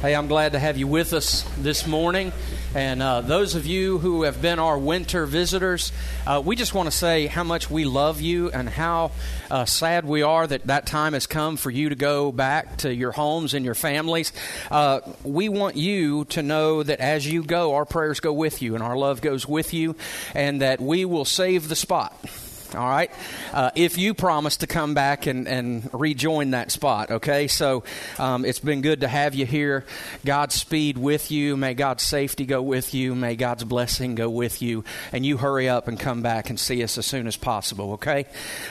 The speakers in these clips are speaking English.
Hey, I'm glad to have you with us this morning. And those of you who have been our winter visitors, we just want to say how much we love you and how sad we are that time has come for you to go back to your homes and your families. We want you to know that as you go, our prayers go with you and our love goes with you, and that we will save the spot. All right, if you promise to come back and rejoin that spot, okay? So it's been good to have you here. God's speed with you. May God's safety go with you. May God's blessing go with you. And you hurry up and come back and see us as soon as possible, okay?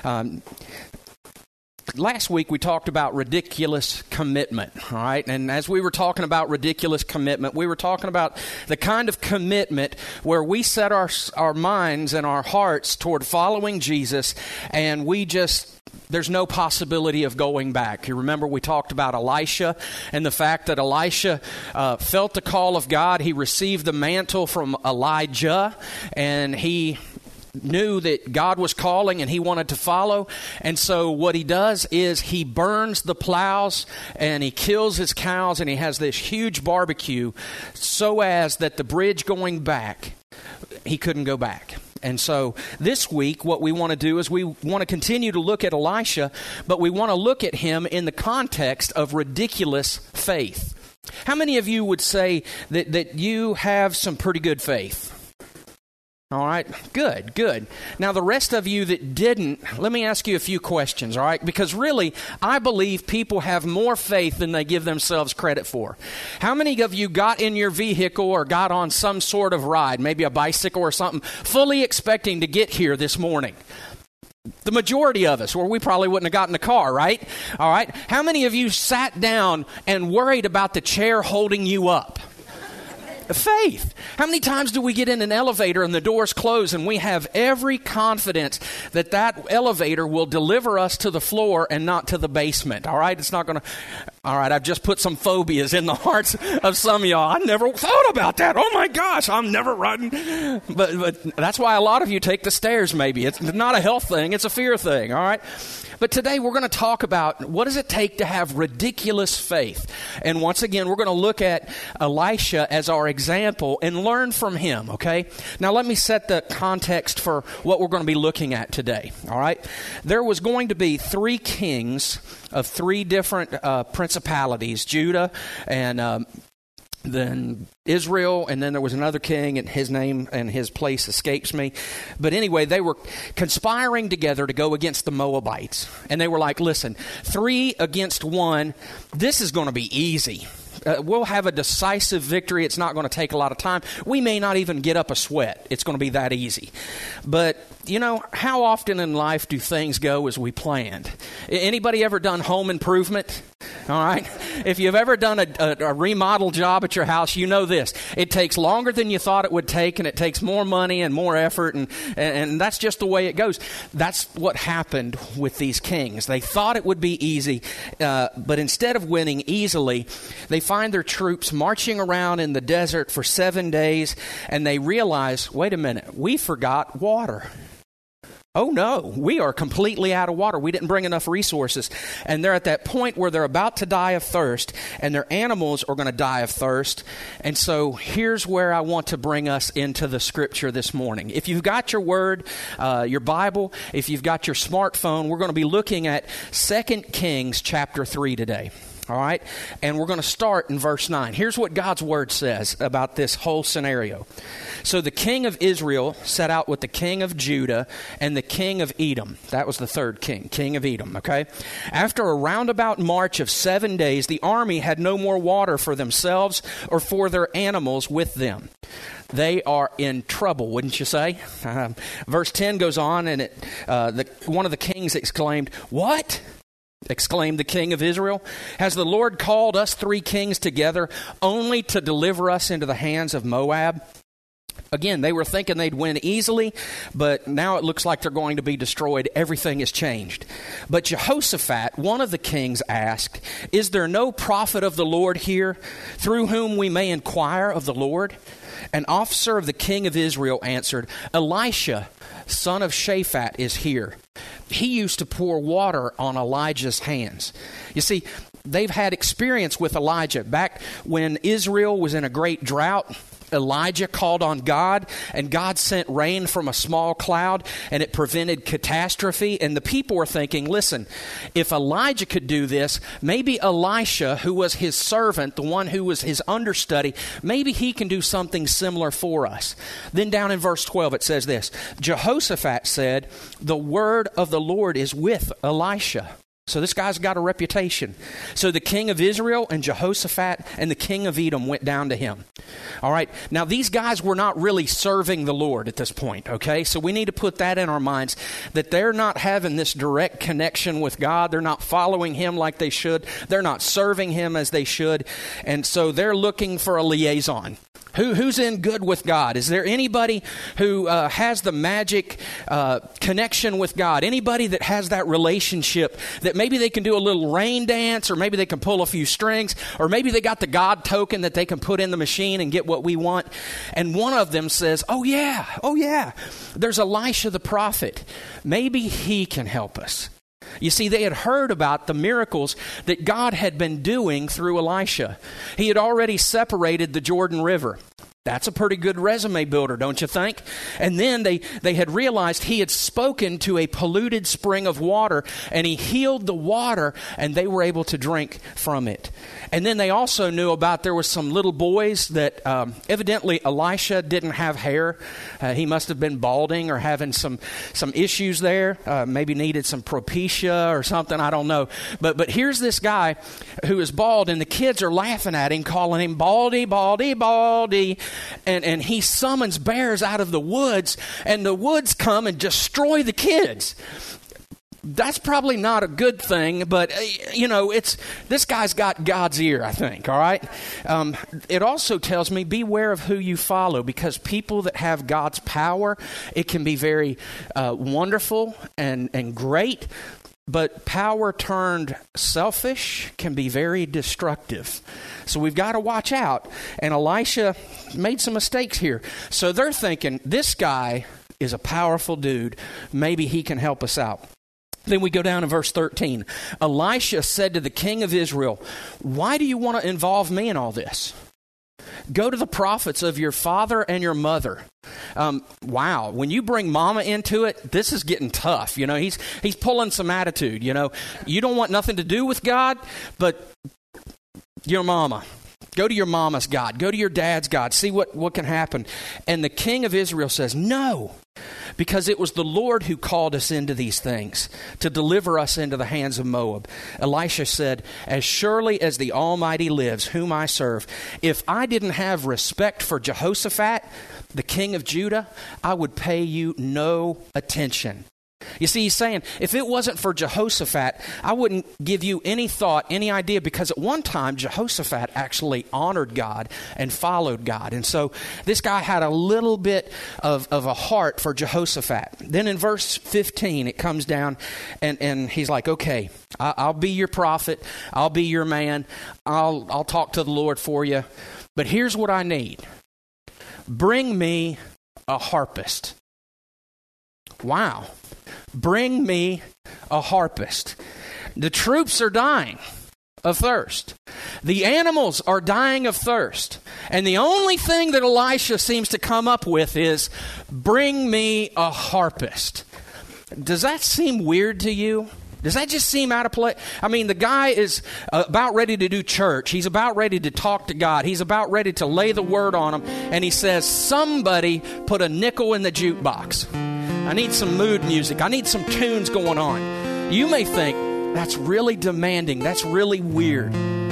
Last week we talked about ridiculous commitment, all right? And as we were talking about ridiculous commitment, we were talking about the kind of commitment where we set our minds and our hearts toward following Jesus, and there's no possibility of going back. You remember we talked about Elisha and the fact that Elisha felt the call of God. He received the mantle from Elijah, and he knew that God was calling and he wanted to follow. And so what he does is he burns the plows and he kills his cows and he has this huge barbecue so as that the bridge going back, he couldn't go back. And so this week, what we want to do is we want to continue to look at Elisha, but we want to look at him in the context of ridiculous faith. How many of you would say that you have some pretty good faith? All right, good. Now, the rest of you that didn't, let me ask you a few questions, all right? Because really, I believe people have more faith than they give themselves credit for. How many of you got in your vehicle or got on some sort of ride, maybe a bicycle or something, fully expecting to get here this morning? The majority of us, or we probably wouldn't have gotten a car, right? All right, how many of you sat down and worried about the chair holding you up? Faith. How many times do we get in an elevator and the doors close and we have every confidence that elevator will deliver us to the floor and not to the basement? All right, it's not going to. All right, I've just put some phobias in the hearts of some of y'all. I never thought about that. Oh my gosh, I'm never riding. But that's why a lot of you take the stairs. Maybe it's not a health thing; it's a fear thing. All right. But today we're going to talk about what does it take to have ridiculous faith. And once again, we're going to look at Elisha as our example and learn from him, okay? Now let me set the context for what we're going to be looking at today, all right? There was going to be 3 kings of 3 different principalities, Judah and then Israel, and then there was another king, and his name and his place escapes me. But anyway, they were conspiring together to go against the Moabites. And they were like, listen, 3 against 1, this is going to be easy. We'll have a decisive victory. It's not going to take a lot of time. We may not even get up a sweat. It's going to be that easy. But, you know, how often in life do things go as we planned? Anybody ever done home improvement? All right. If you've ever done a remodel job at your house, you know this. It takes longer than you thought it would take, and it takes more money and more effort, and that's just the way it goes. That's what happened with these kings. They thought it would be easy, but instead of winning easily, they find their troops marching around in the desert for 7 days, and they realize, wait a minute, we forgot water. Oh no, we are completely out of water. We didn't bring enough resources. And they're at that point where they're about to die of thirst, and their animals are going to die of thirst. And so here's where I want to bring us into the scripture this morning. If you've got your word, your Bible, if you've got your smartphone, we're going to be looking at 2 Kings chapter 3 today. All right? And we're going to start in verse 9. Here's what God's word says about this whole scenario. So the king of Israel set out with the king of Judah and the king of Edom. That was the third king of Edom, okay? After a roundabout march of 7 days, the army had no more water for themselves or for their animals with them. They are in trouble, wouldn't you say? Verse 10 goes on, and one of the kings exclaimed, "What?" exclaimed the king of Israel. "Has the Lord called us 3 kings together only to deliver us into the hands of Moab?" Again, they were thinking they'd win easily, but now it looks like they're going to be destroyed. Everything has changed. But Jehoshaphat, one of the kings, asked, "Is there no prophet of the Lord here through whom we may inquire of the Lord?" An officer of the king of Israel answered, "Elisha, son of Shaphat, is here. He used to pour water on Elijah's hands." You see, they've had experience with Elijah. Back when Israel was in a great drought, Elijah called on God, and God sent rain from a small cloud, and it prevented catastrophe. And the people were thinking, listen, if Elijah could do this, maybe Elisha, who was his servant, the one who was his understudy, maybe he can do something similar for us. Then down in verse 12 it says this, Jehoshaphat said, the word of the Lord is with Elisha. So this guy's got a reputation. So the king of Israel and Jehoshaphat and the king of Edom went down to him. All right. Now these guys were not really serving the Lord at this point, okay? So we need to put that in our minds, that they're not having this direct connection with God. They're not following him like they should. They're not serving him as they should. And so they're looking for a liaison. Who's in good with God? Is there anybody who has the magic connection with God? Anybody that has that relationship that maybe they can do a little rain dance, or maybe they can pull a few strings, or maybe they got the God token that they can put in the machine and get what we want? And one of them says, oh yeah, there's Elisha the prophet. Maybe he can help us. You see, they had heard about the miracles that God had been doing through Elisha. He had already separated the Jordan River. That's a pretty good resume builder, don't you think? And then they had realized he had spoken to a polluted spring of water, and he healed the water, and they were able to drink from it. And then they also knew about there was some little boys that evidently Elisha didn't have hair. He must have been balding or having some issues there. Maybe needed some Propecia or something. I don't know. But here's this guy who is bald, and the kids are laughing at him, calling him Baldy, Baldy, Baldy. And he summons bears out of the woods, and the woods come and destroy the kids. That's probably not a good thing, but, this guy's got God's ear, I think, all right? It also tells me, beware of who you follow, because people that have God's power, it can be very wonderful and great, but power turned selfish can be very destructive. So we've got to watch out. And Elisha made some mistakes here. So they're thinking, this guy is a powerful dude. Maybe he can help us out. Then we go down to verse 13. Elisha said to the king of Israel, why do you want to involve me in all this? Go to the prophets of your father and your mother. Wow, when you bring mama into it, this is getting tough. He's pulling some attitude. You don't want nothing to do with God, but your mama. Go to your mama's God. Go to your dad's God. See what can happen. And the king of Israel says, no, because it was the Lord who called us into these things to deliver us into the hands of Moab. Elisha said, as surely as the Almighty lives, whom I serve, if I didn't have respect for Jehoshaphat, the king of Judah, I would pay you no attention. You see, he's saying, if it wasn't for Jehoshaphat, I wouldn't give you any thought, any idea, because at one time, Jehoshaphat actually honored God and followed God. And so this guy had a little bit of a heart for Jehoshaphat. Then in verse 15, it comes down, and he's like, okay, I'll be your prophet. I'll be your man. I'll talk to the Lord for you. But here's what I need. Bring me a harpist. Wow. Bring me a harpist. The troops are dying of thirst. The animals are dying of thirst. And the only thing that Elisha seems to come up with is, bring me a harpist. Does that seem weird to you? Does that just seem out of place? I mean, the guy is about ready to do church. He's about ready to talk to God. He's about ready to lay the word on him. And he says, somebody put a nickel in the jukebox. I need some mood music. I need some tunes going on. You may think, that's really demanding. That's really weird.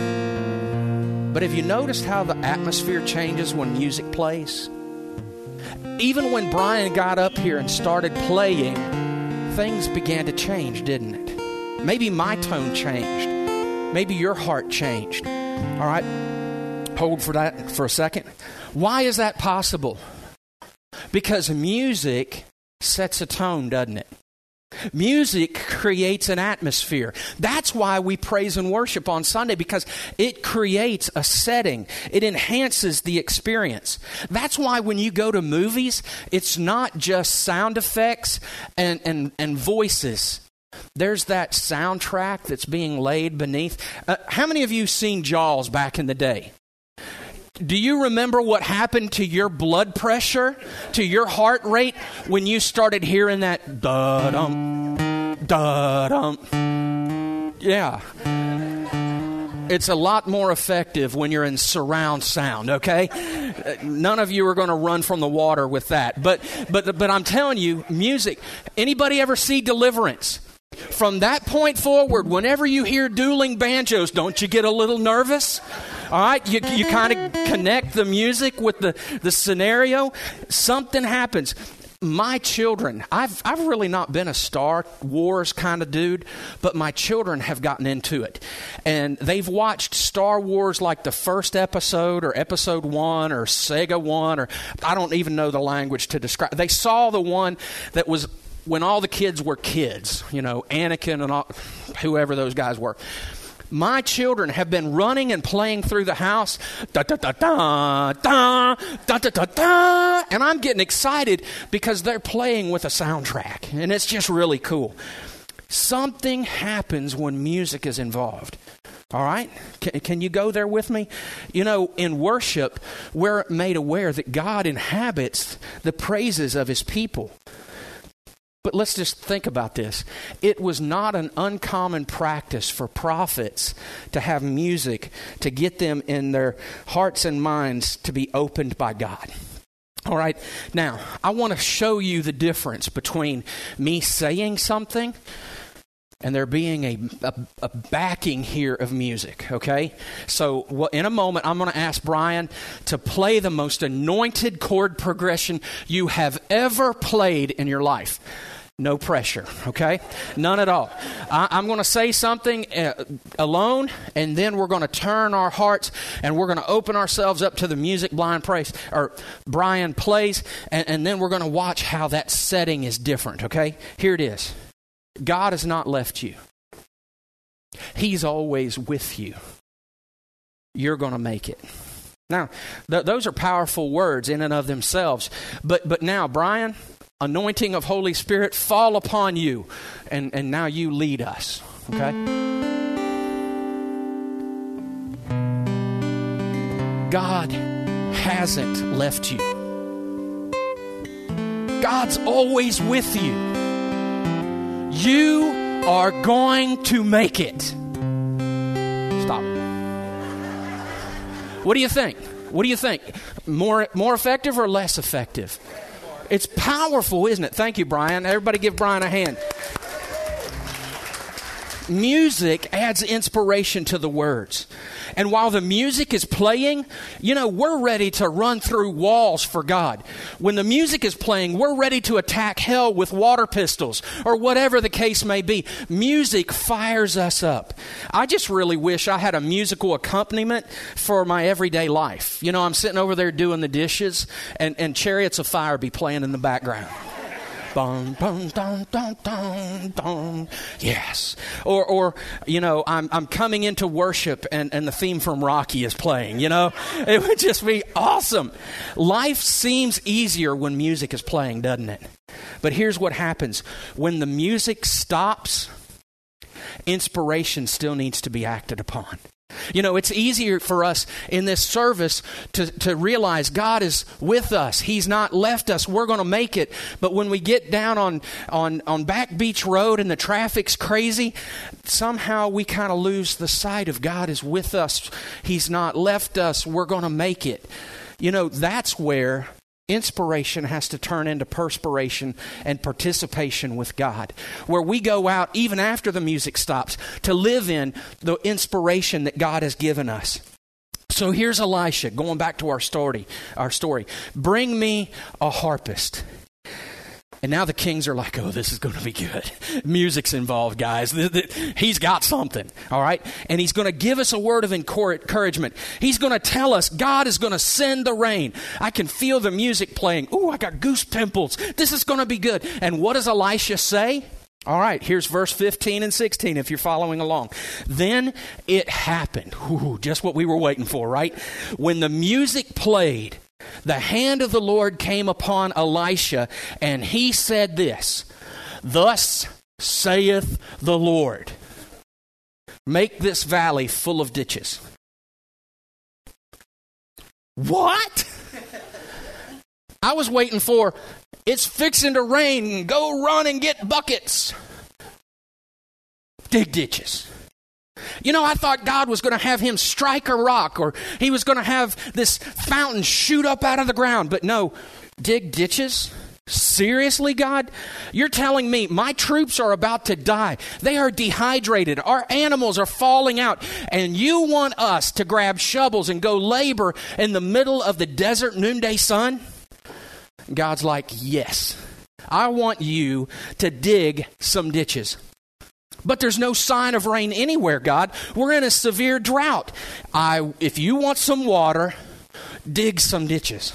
But have you noticed how the atmosphere changes when music plays? Even when Brian got up here and started playing, things began to change, didn't it? Maybe my tone changed. Maybe your heart changed. All right, hold for that for a second. Why is that possible? Because music sets a tone, doesn't it? Music creates an atmosphere. That's why we praise and worship on Sunday, because it creates a setting. It enhances the experience. That's why when you go to movies, it's not just sound effects and voices. There's that soundtrack that's being laid beneath. How many of you seen Jaws back in the day? Do you remember what happened to your blood pressure, to your heart rate, when you started hearing that da-dum, da-dum? Yeah. It's a lot more effective when you're in surround sound, okay? None of you are going to run from the water with that. But I'm telling you, music. Anybody ever see Deliverance? From that point forward, whenever you hear dueling banjos, don't you get a little nervous? All right, you kind of connect the music with the scenario. Something happens. My children, I've really not been a Star Wars kind of dude, but my children have gotten into it. And they've watched Star Wars like the first episode or episode 1 or Sega 1, or I don't even know the language to describe. They saw the one that was when all the kids were kids, you know, Anakin and all, whoever those guys were. My children have been running and playing through the house, da da da da da da da da da, and I'm getting excited because they're playing with a soundtrack, and it's just really cool. Something happens when music is involved. All right? Can you go there with me? You know, in worship, we're made aware that God inhabits the praises of his people. But let's just think about this. It was not an uncommon practice for prophets to have music to get them in their hearts and minds to be opened by God. All right. Now, I want to show you the difference between me saying something and there being a backing here of music, okay? So in a moment, I'm going to ask Brian to play the most anointed chord progression you have ever played in your life. No pressure, okay? None at all. I'm going to say something alone, and then we're going to turn our hearts, and we're going to open ourselves up to the music Brian plays, and then we're going to watch how that setting is different, okay? Here it is. God has not left you. He's always with you. You're going to make it. Now, those are powerful words in and of themselves. But now, Brian, anointing of Holy Spirit, fall upon you. And now you lead us. Okay? God hasn't left you. God's always with you. You are going to make it. Stop. What do you think? What do you think? More effective or less effective? It's powerful, isn't it? Thank you, Brian. Everybody give Brian a hand. Music adds inspiration to the words. And while the music is playing, you know, we're ready to run through walls for God. When the music is playing, we're ready to attack hell with water pistols or whatever the case may be. Music fires us up. I just really wish I had a musical accompaniment for my everyday life. You know, I'm sitting over there doing the dishes and Chariots of Fire be playing in the background. Bum, bum, dum, dum, dum, dum. Yes. Or you know, I'm coming into worship and the theme from Rocky is playing, you know. It would just be awesome. Life seems easier when music is playing, doesn't it? But here's what happens. When the music stops, inspiration still needs to be acted upon. You know, it's easier for us in this service to realize God is with us. He's not left us. We're going to make it. But when we get down on Back Beach Road and the traffic's crazy, somehow we kind of lose the sight of God is with us. He's not left us. We're going to make it. You know, that's where inspiration has to turn into perspiration and participation with God, where we go out even after the music stops to live in the inspiration that God has given us. So here's Elisha, going back to our story. Bring me a harpist. And now the kings are like, oh, this is going to be good. Music's involved, guys. He's got something, all right? And he's going to give us a word of encouragement. He's going to tell us God is going to send the rain. I can feel the music playing. Ooh, I got goose pimples. This is going to be good. And what does Elisha say? All right, here's verse 15 and 16 if you're following along. Then it happened. Ooh, just what we were waiting for, right? When the music played, the hand of the Lord came upon Elisha, and he said this, "Thus saith the Lord. Make this valley full of ditches. What? I was waiting for, it's fixing to rain, go run and get buckets. Dig ditches. You know, I thought God was going to have him strike a rock, or he was going to have this fountain shoot up out of the ground. But no, dig ditches? Seriously, God? You're telling me my troops are about to die. They are dehydrated. Our animals are falling out. And you want us to grab shovels and go labor in the middle of the desert noonday sun? God's like, yes, I want you to dig some ditches. But there's no sign of rain anywhere, God. We're in a severe drought. If you want some water, dig some ditches.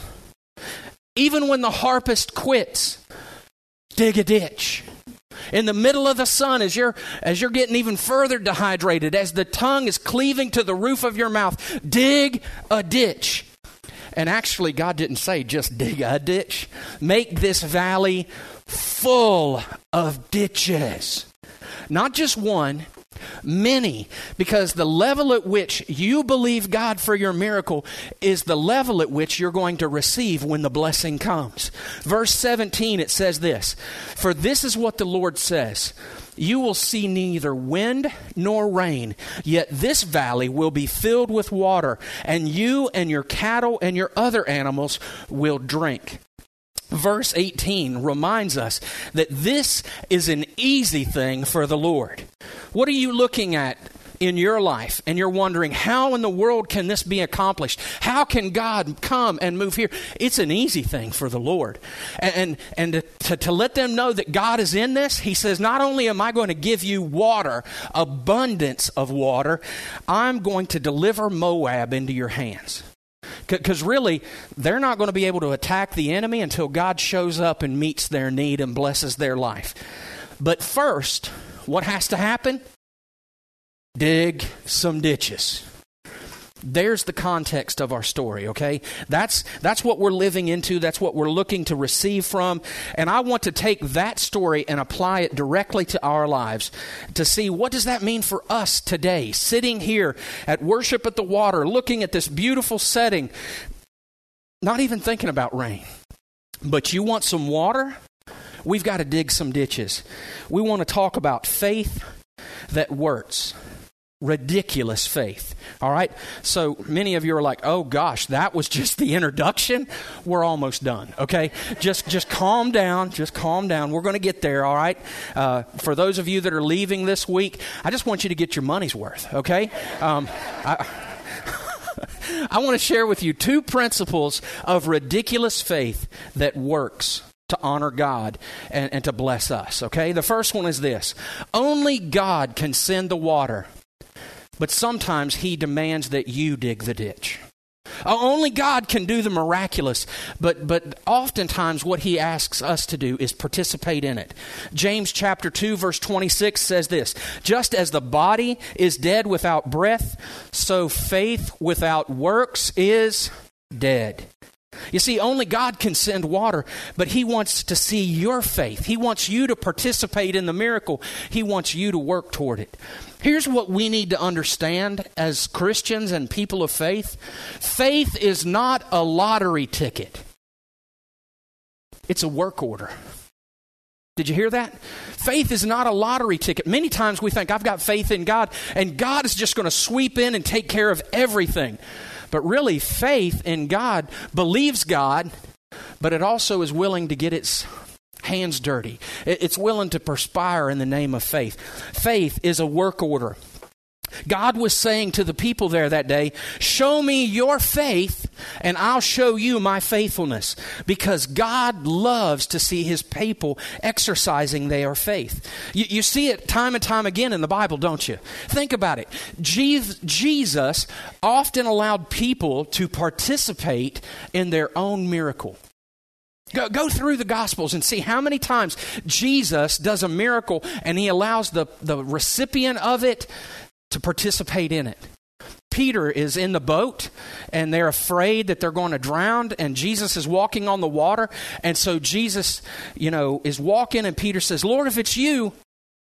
Even when the harvest quits, dig a ditch. In the middle of the sun, as you're getting even further dehydrated, as the tongue is cleaving to the roof of your mouth, dig a ditch. And actually, God didn't say just dig a ditch. Make this valley full of ditches. Not just one, many, because the level at which you believe God for your miracle is the level at which you're going to receive when the blessing comes. Verse 17, it says this, "For this is what the Lord says, you will see neither wind nor rain, yet this valley will be filled with water, and you and your cattle and your other animals will drink." Verse 18 reminds us that this is an easy thing for the Lord. What are you looking at in your life and you're wondering, how in the world can this be accomplished? How can God come and move here? It's an easy thing for the Lord. And to let them know that God is in this, he says, not only am I going to give you water, abundance of water, I'm going to deliver Moab into your hands. Because really, they're not going to be able to attack the enemy until God shows up and meets their need and blesses their life. But first, what has to happen? Dig some ditches. There's the context of our story, okay? That's what we're living into. That's what we're looking to receive from. And I want to take that story and apply it directly to our lives to see, what does that mean for us today, sitting here at Worship at the Water, looking at this beautiful setting, not even thinking about rain. But you want some water? We've got to dig some ditches. We want to talk about faith that works. Ridiculous faith. All right? So many of you are like, oh gosh, that was just the introduction. We're almost done, okay? Just calm down. Just calm down. We're going to get there, all right? For those of you that are leaving this week, I just want you to get your money's worth, okay? I want to share with you 2 principles of ridiculous faith that works to honor God and to bless us, okay? The first one is this. Only God can send the water, but sometimes he demands that you dig the ditch. Only God can do the miraculous, but oftentimes what he asks us to do is participate in it. James chapter 2 verse 26 says this, "Just as the body is dead without breath, so faith without works is dead." You see, only God can send water, but he wants to see your faith. He wants you to participate in the miracle. He wants you to work toward it. Here's what we need to understand as Christians and people of faith. Faith is not a lottery ticket. It's a work order. Did you hear that? Faith is not a lottery ticket. Many times we think, I've got faith in God, and God is just going to sweep in and take care of everything. But really, faith in God believes God, but it also is willing to get its hands dirty. It's willing to perspire in the name of faith. Faith is a work order. God was saying to the people there that day, show me your faith and I'll show you my faithfulness, because God loves to see his people exercising their faith. You see it time and time again in the Bible, don't you? Think about it. Jesus often allowed people to participate in their own miracle. Go through the Gospels and see how many times Jesus does a miracle and he allows the recipient of it to participate in it. Peter is in the boat and they're afraid that they're going to drown, and Jesus is walking on the water. And so Jesus, is walking, and Peter says, Lord, if it's you,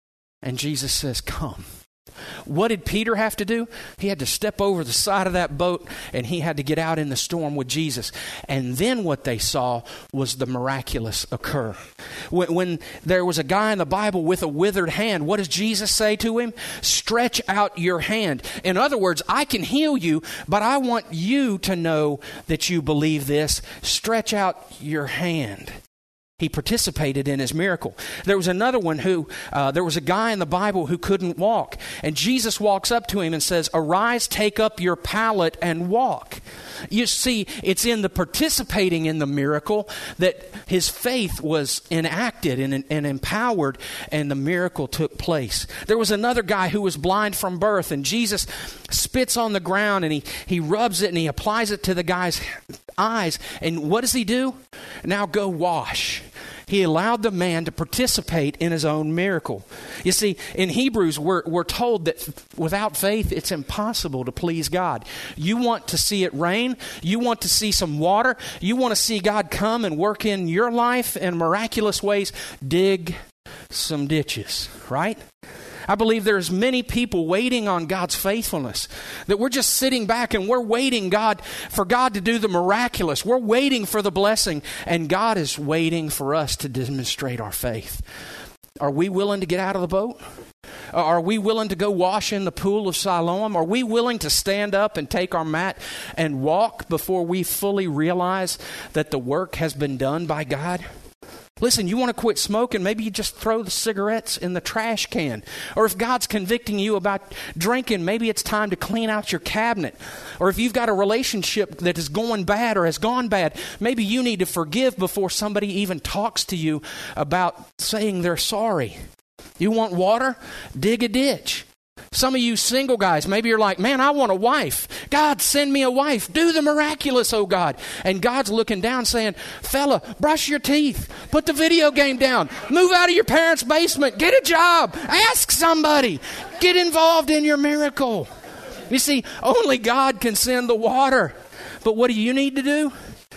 And Jesus says, come. What did Peter have to do? He had to step over the side of that boat and he had to get out in the storm with Jesus. And then what they saw was the miraculous occur. When there was a guy in the Bible with a withered hand, what does Jesus say to him? Stretch out your hand. In other words, I can heal you, but I want you to know that you believe this. Stretch out your hand. He participated in his miracle. There was another one there was a guy in the Bible who couldn't walk. And Jesus walks up to him and says, arise, take up your pallet and walk. You see, it's in the participating in the miracle that his faith was enacted and empowered, and the miracle took place. There was another guy who was blind from birth, and Jesus spits on the ground and he rubs it and he applies it to the guy's eyes. And what does he do? Now go wash. He allowed the man to participate in his own miracle. You see, in Hebrews, we're told that without faith, it's impossible to please God. You want to see it rain. You want to see some water. You want to see God come and work in your life in miraculous ways. Dig some ditches, right? I believe there's many people waiting on God's faithfulness, that we're just sitting back and we're waiting for God to do the miraculous. We're waiting for the blessing, and God is waiting for us to demonstrate our faith. Are we willing to get out of the boat? Are we willing to go wash in the pool of Siloam? Are we willing to stand up and take our mat and walk before we fully realize that the work has been done by God? Listen, you want to quit smoking, maybe you just throw the cigarettes in the trash can. Or if God's convicting you about drinking, maybe it's time to clean out your cabinet. Or if you've got a relationship that is going bad or has gone bad, maybe you need to forgive before somebody even talks to you about saying they're sorry. You want water? Dig a ditch. Some of you single guys, maybe you're like, man, I want a wife. God, send me a wife. Do the miraculous, oh God. And God's looking down saying, fella, brush your teeth. Put the video game down. Move out of your parents' basement. Get a job. Ask somebody. Get involved in your miracle. You see, only God can send the water. But what do you need to do?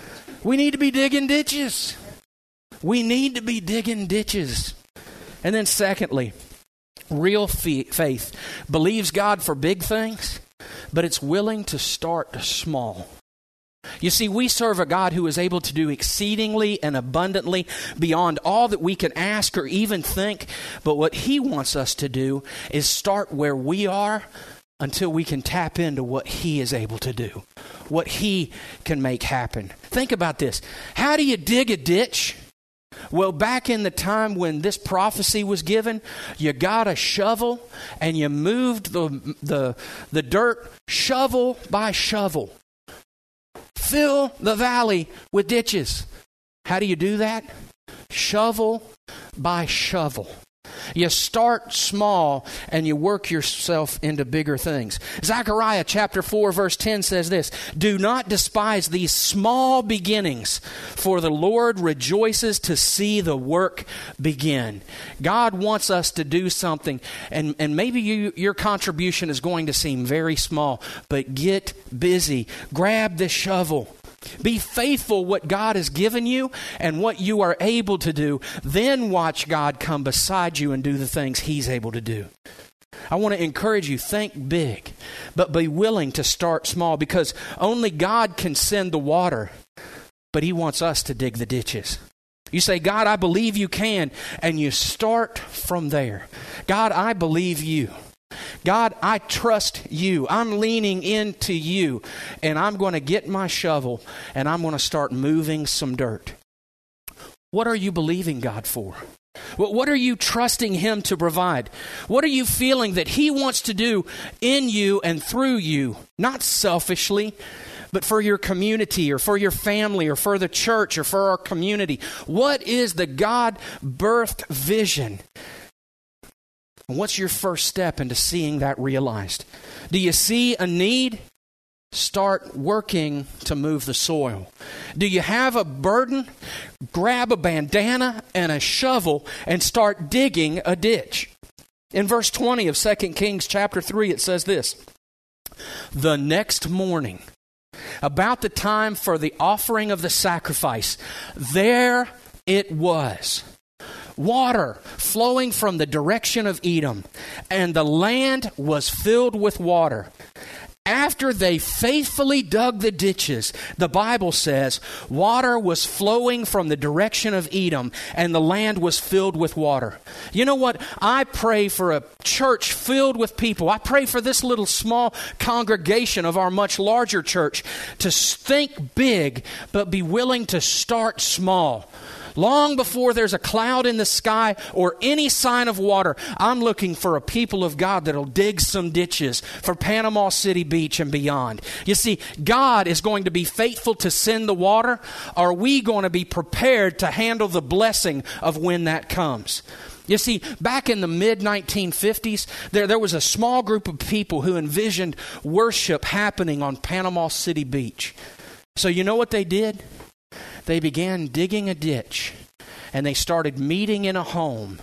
We need to be digging ditches. We need to be digging ditches. And then secondly, real faith believes God for big things, but it's willing to start small. You see, we serve a God who is able to do exceedingly and abundantly beyond all that we can ask or even think. But what He wants us to do is start where we are until we can tap into what He is able to do, what He can make happen. Think about this. How do you dig a ditch? Well, back in the time when this prophecy was given, you got a shovel and you moved the dirt shovel by shovel. Fill the valley with ditches. How do you do that? Shovel by shovel. You start small and you work yourself into bigger things. Zechariah chapter 4 verse 10 says this, do not despise these small beginnings, for the Lord rejoices to see the work begin. God wants us to do something, and maybe your contribution is going to seem very small, but get busy. Grab the shovel. Be faithful what God has given you and what you are able to do. Then watch God come beside you and do the things He's able to do. I want to encourage you, think big, but be willing to start small, because only God can send the water, but He wants us to dig the ditches. You say, God, I believe you can, and you start from there. God, I believe you. God, I trust you. I'm leaning into you, and I'm going to get my shovel and I'm going to start moving some dirt. What are you believing God for? What are you trusting Him to provide? What are you feeling that He wants to do in you and through you, not selfishly, but for your community or for your family or for the church or for our community? What is the God-birthed vision? What's your first step into seeing that realized? Do you see a need? Start working to move the soil. Do you have a burden? Grab a bandana and a shovel and start digging a ditch. In verse 20 of 2 Kings chapter 3, it says this, the next morning, about the time for the offering of the sacrifice, there it was, water flowing from the direction of Edom, and the land was filled with water. After they faithfully dug the ditches, the Bible says, water was flowing from the direction of Edom, and the land was filled with water. You know what? I pray for a church filled with people. I pray for this little small congregation of our much larger church to think big, but be willing to start small. Long before there's a cloud in the sky or any sign of water, I'm looking for a people of God that'll dig some ditches for Panama City Beach and beyond. You see, God is going to be faithful to send the water. Are we going to be prepared to handle the blessing of when that comes? You see, back in the mid-1950s, there was a small group of people who envisioned worship happening on Panama City Beach. So you know what they did? They began digging a ditch, and they started meeting in a home,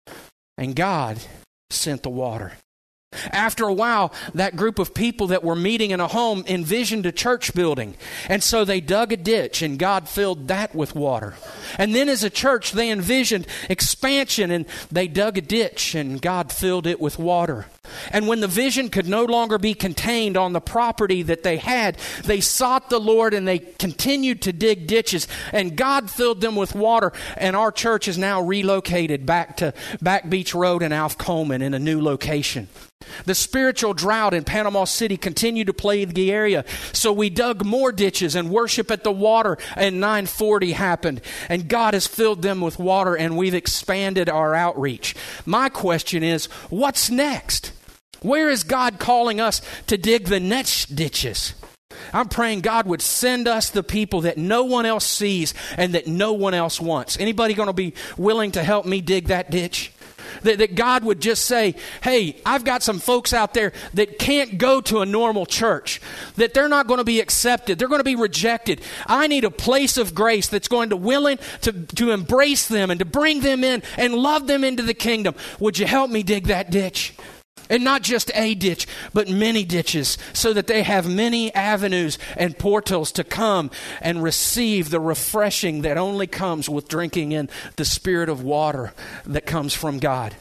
and God sent the water. After a while, that group of people that were meeting in a home envisioned a church building, and so they dug a ditch, and God filled that with water. And then as a church, they envisioned expansion, and they dug a ditch, and God filled it with water. And when the vision could no longer be contained on the property that they had, they sought the Lord and they continued to dig ditches, and God filled them with water. And our church is now relocated back to Back Beach Road in Alf Coleman in a new location. The spiritual drought in Panama City continued to plague the area, so we dug more ditches, and worship at the water and 940 happened, and God has filled them with water, and we've expanded our outreach. My question is, what's next? Where is God calling us to dig the next ditches? I'm praying God would send us the people that no one else sees and that no one else wants. Anybody going to be willing to help me dig that ditch? That God would just say, hey, I've got some folks out there that can't go to a normal church, that they're not going to be accepted, they're going to be rejected. I need a place of grace that's going to willing to embrace them and to bring them in and love them into the kingdom. Would you help me dig that ditch? And not just a ditch, but many ditches, so that they have many avenues and portals to come and receive the refreshing that only comes with drinking in the spirit of water that comes from God.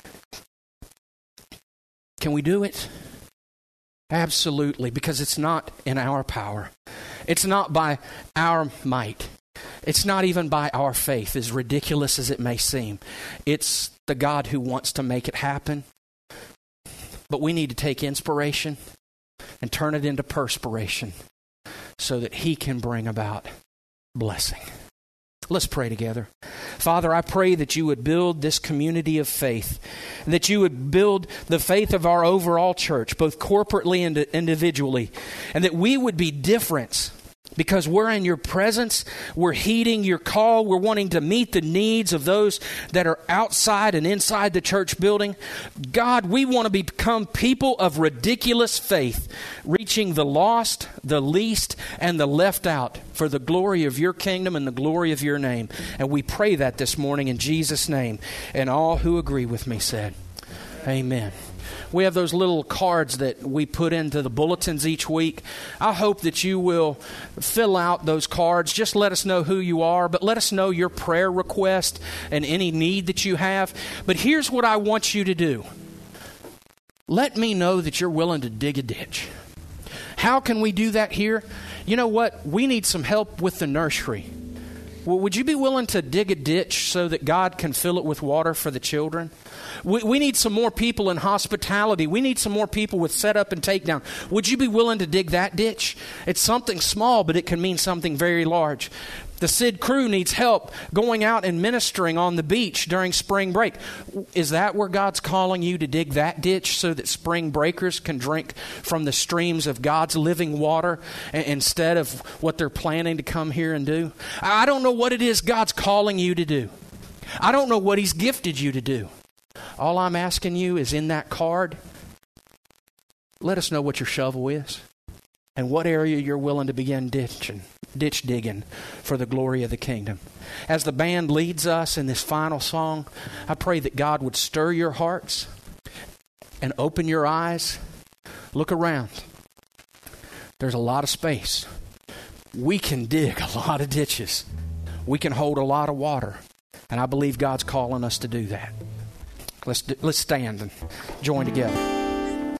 Can we do it? Absolutely, because it's not in our power. It's not by our might. It's not even by our faith, as ridiculous as it may seem. It's the God who wants to make it happen. But we need to take inspiration and turn it into perspiration so that He can bring about blessing. Let's pray together. Father, I pray that you would build this community of faith, that you would build the faith of our overall church, both corporately and individually, and that we would be different because we're in your presence, we're heeding your call, we're wanting to meet the needs of those that are outside and inside the church building. God, we want to become people of ridiculous faith, reaching the lost, the least, and the left out for the glory of your kingdom and the glory of your name. And we pray that this morning in Jesus' name. And all who agree with me said, amen. We have those little cards that we put into the bulletins each week. I hope that you will fill out those cards. Just let us know who you are, but let us know your prayer request and any need that you have. But here's what I want you to do. Let me know that you're willing to dig a ditch. How can we do that here? You know what? We need some help with the nursery. Well, would you be willing to dig a ditch so that God can fill it with water for the children? We need some more people in hospitality. We need some more people with setup and takedown. Would you be willing to dig that ditch? It's something small, but it can mean something very large. The SID crew needs help going out and ministering on the beach during spring break. Is that where God's calling you to dig that ditch so that spring breakers can drink from the streams of God's living water instead of what they're planning to come here and do? I don't know what it is God's calling you to do. I don't know what He's gifted you to do. All I'm asking you is in that card, let us know what your shovel is and what area you're willing to begin ditch digging for the glory of the kingdom. As the band leads us in this final song, I pray that God would stir your hearts and open your eyes. Look around. There's a lot of space. We can dig a lot of ditches. We can hold a lot of water. And I believe God's calling us to do that. Let's stand and join together.